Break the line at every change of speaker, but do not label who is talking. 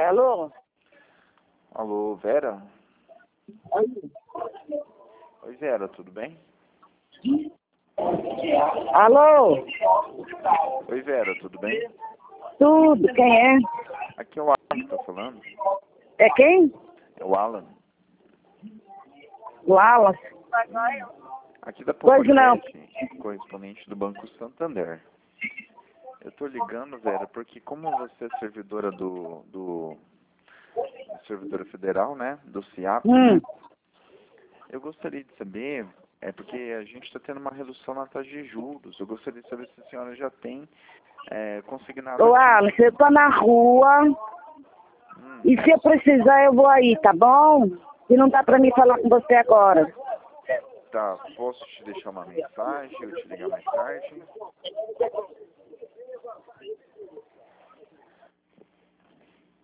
Alô?
Alô, Vera?
Oi.
Oi, Vera, tudo bem?
Alô?
Oi, Vera, tudo bem?
Tudo, quem é?
Aqui é o Alan que tá falando.
É quem?
É o Alan.
Wallace.
Aqui da
Pois não.
Pocket, correspondente do Banco Santander. Eu tô ligando, Vera, porque como você é servidora servidora federal, né? Do CIAP, eu gostaria de saber, porque a gente está tendo uma redução na taxa de juros. Eu gostaria de saber se a senhora já tem consignado
Ô,
aqui.
Wallace, eu tô na rua e se eu precisar eu vou aí, tá bom? E não dá pra mim falar com você agora.
Tá, posso te deixar uma mensagem ou te ligar mais tarde?